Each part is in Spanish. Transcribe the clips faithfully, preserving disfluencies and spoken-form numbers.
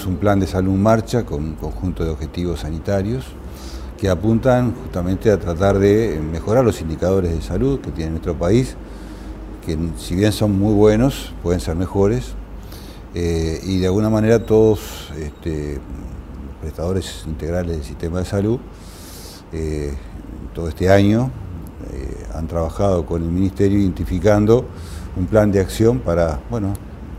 un plan de salud en marcha con un conjunto de objetivos sanitarios que apuntan justamente a tratar de mejorar los indicadores de salud que tiene nuestro país, que si bien son muy buenos, pueden ser mejores, eh, y de alguna manera todos este, prestadores integrales del sistema de salud, eh, todo este año eh, han trabajado con el Ministerio identificando un plan de acción para, bueno,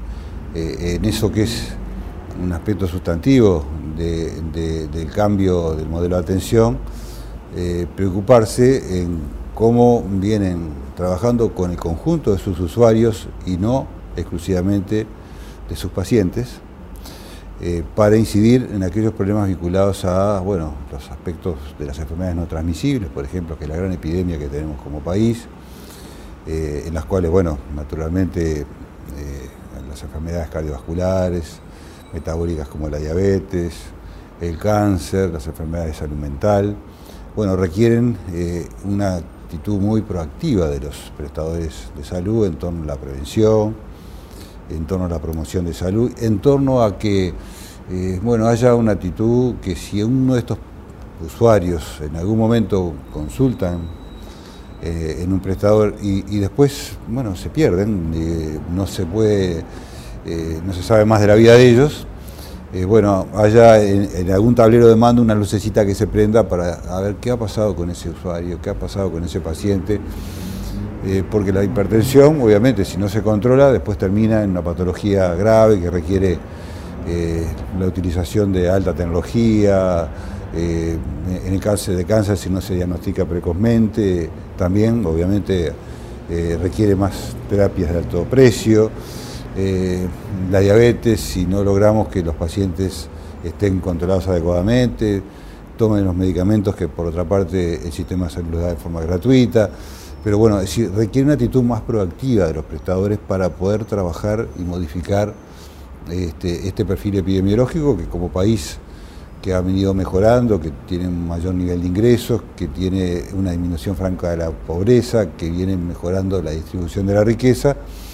eh, en eso que es un aspecto sustantivo de, de, del cambio del modelo de atención, eh, preocuparse en cómo vienen trabajando con el conjunto de sus usuarios y no exclusivamente de sus pacientes, eh, para incidir en aquellos problemas vinculados a, bueno, los aspectos de las enfermedades no transmisibles, por ejemplo, que es la gran epidemia que tenemos como país, eh, en las cuales, bueno, naturalmente, eh, las enfermedades cardiovasculares, metabólicas como la diabetes, el cáncer, las enfermedades de salud mental, bueno, requieren eh, una actitud muy proactiva de los prestadores de salud en torno a la prevención, en torno a la promoción de salud, en torno a que eh, bueno, haya una actitud que si uno de estos usuarios en algún momento consultan eh, en un prestador y, y después, bueno, se pierden, eh, no se puede, eh, no se sabe más de la vida de ellos, eh, bueno, haya en, en algún tablero de mando una lucecita que se prenda para a ver qué ha pasado con ese usuario, qué ha pasado con ese paciente. Eh, porque la hipertensión, obviamente, si no se controla, después termina en una patología grave que requiere eh, la utilización de alta tecnología, eh, en el cáncer de cáncer, si no se diagnostica precozmente, también, obviamente, eh, requiere más terapias de alto precio. Eh, la diabetes, si no logramos que los pacientes estén controlados adecuadamente, tomen los medicamentos que, por otra parte, el sistema de salud los da de forma gratuita. Pero bueno, es decir, requiere una actitud más proactiva de los prestadores para poder trabajar y modificar este, este perfil epidemiológico que como país que ha venido mejorando, que tiene un mayor nivel de ingresos, que tiene una disminución franca de la pobreza, que viene mejorando la distribución de la riqueza,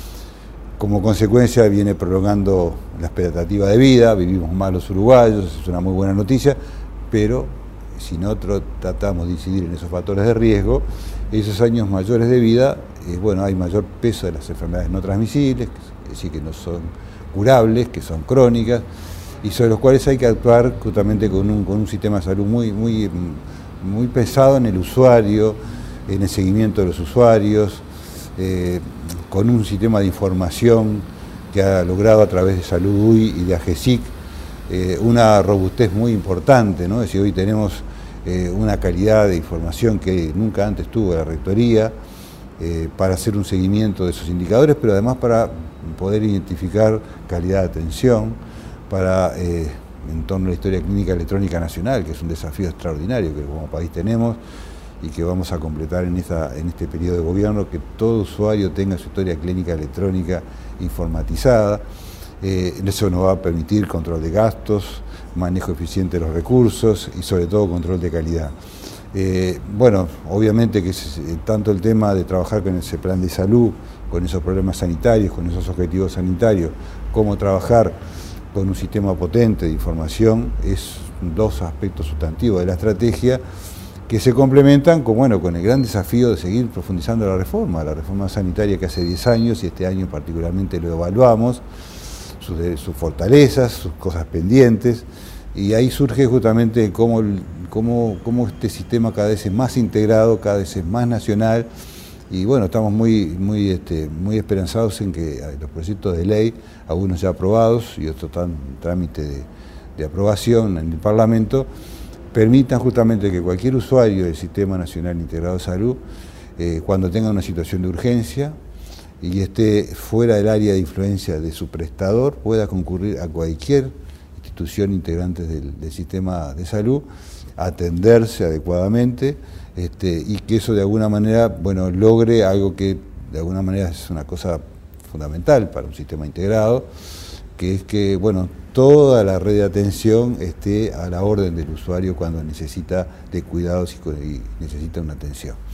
como consecuencia viene prolongando la expectativa de vida, vivimos más los uruguayos, es una muy buena noticia, pero si nosotros tratamos de incidir en esos factores de riesgo, esos años mayores de vida, eh, bueno, hay mayor peso de las enfermedades no transmisibles, es decir, que no son curables, que son crónicas, y sobre los cuales hay que actuar justamente con un, con un sistema de salud muy, muy, muy pesado en el usuario, en el seguimiento de los usuarios, eh, con un sistema de información que ha logrado a través de Salud U I y de AGESIC eh, una robustez muy importante, ¿no? Es decir, hoy tenemos Eh, una calidad de información que nunca antes tuvo la Rectoría eh, para hacer un seguimiento de esos indicadores, pero además para poder identificar calidad de atención, para, eh, en torno a la historia clínica electrónica nacional, que es un desafío extraordinario que como país tenemos y que vamos a completar en, esta, en este periodo de gobierno, que todo usuario tenga su historia clínica electrónica informatizada. Eh, eso nos va a permitir control de gastos, manejo eficiente de los recursos y sobre todo control de calidad. Eh, bueno, obviamente que es, eh, tanto el tema de trabajar con ese plan de salud, con esos problemas sanitarios, con esos objetivos sanitarios, como trabajar con un sistema potente de información, es dos aspectos sustantivos de la estrategia que se complementan con, bueno, con el gran desafío de seguir profundizando la reforma, la reforma sanitaria que hace diez años y este año particularmente lo evaluamos, sus, sus fortalezas, sus cosas pendientes, y ahí surge justamente cómo, cómo, cómo este sistema cada vez es más integrado, cada vez es más nacional, y bueno, estamos muy, muy, este, muy esperanzados en que los proyectos de ley, algunos ya aprobados y otros están en trámite de, de aprobación en el Parlamento, permitan justamente que cualquier usuario del Sistema Nacional Integrado de Salud, eh, cuando tenga una situación de urgencia, y esté fuera del área de influencia de su prestador, pueda concurrir a cualquier institución integrante del, del sistema de salud, atenderse adecuadamente, este, y que eso de alguna manera, bueno, logre algo que de alguna manera es una cosa fundamental para un sistema integrado, que es que, bueno, toda la red de atención esté a la orden del usuario cuando necesita de cuidados y necesita una atención.